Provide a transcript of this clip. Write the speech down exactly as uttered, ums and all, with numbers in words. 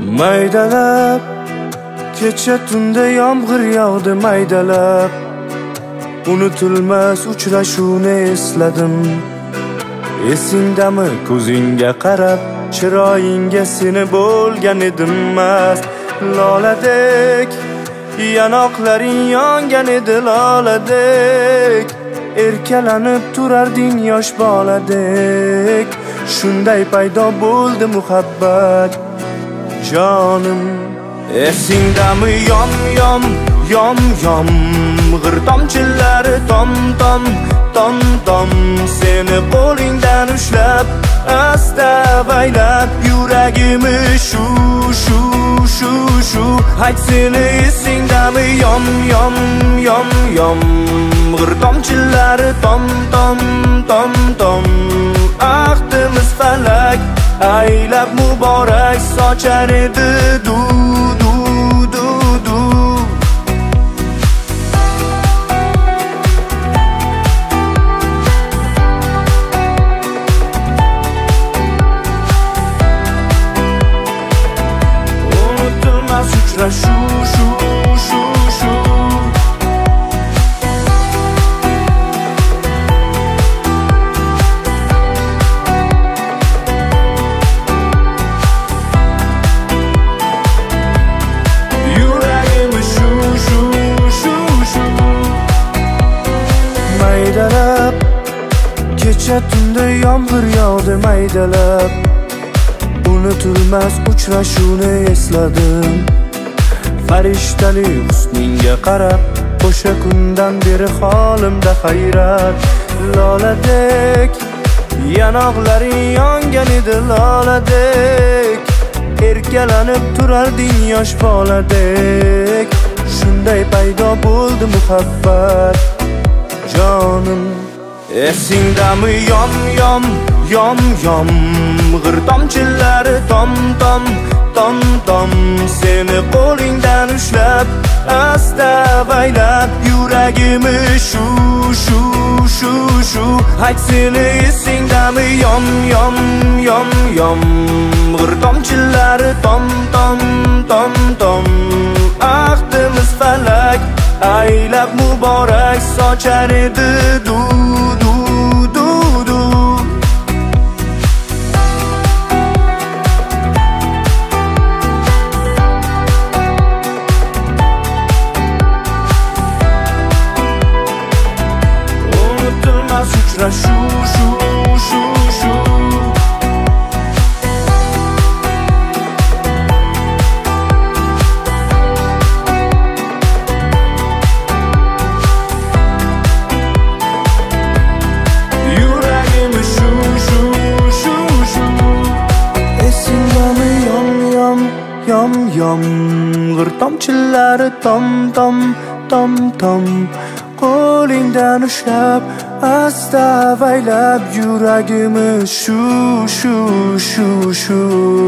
Maydalab kecha tunda yomg'ir yog'di maydalab unutilmas uchrashuvni esladim. Esingdami ko'zingga qarab chiroyingga seni bo'lgan edim mast loladek yanoqlaring yongan edi loladek erkalanib turarding yosh boladek shunday paydo bo'ldi muhabbat jonim. Esingdami yom yom yom yom g'ir tomchilari tom tom tom tom seni qo'lingdan ushlab asta avaylab yuragimni shu shu shu shu ayt seni esingdami yom yom yom yom g'ir tomchilari tom tom tom tom ahdimiz falak aylab muborak sochar edi du du du du. Unutilmas uchrashuv shu shu shu maydalab kecha tunda yomg'ir yog'di maydalab unutilmas uchrashuvni esladim. Farishtali husningga qarab o'sha kundan beri holimda hayrat loladek yanoqlaring yongan edi loladek erkalanib turarding yosh boladek shunday paydo bo'ldi muhabbat jonim. Esingdami yom yom yom yom g'ir tomchilari tom tom tom tom seni qo'lingdan ushlab asta avaylab yuragimni shu shu shu shu ayt seni esingdami yom yom yom yom g'ir tomchilari tom tom tom tom ahdimiz falak aylab muborak sochar edi du du du du. Unutilmas uchrashuv shu shu shu yom yom g'ir tomchilari tom tom tom tom qo'lingdan ushlab asta avaylab yuragimni shu shu shu shu